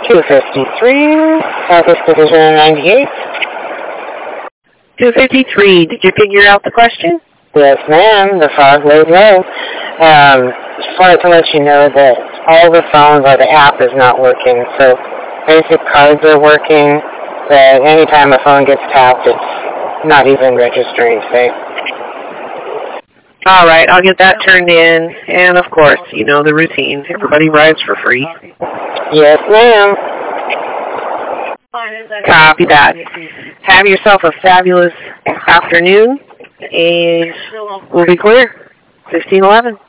253, Southwest Division 98. 253, did you figure out the question? Yes, ma'am. The fog laid low. Just wanted to let you know that all the phones or the app is not working. So basic cards are working, but anytime a phone gets tapped, it's not even registering, say. All right, I'll get that turned in. And, of course, you know the routine. Everybody rides for free. Yes, ma'am. Copy that. Have yourself a fabulous afternoon, and we'll be clear. 1511.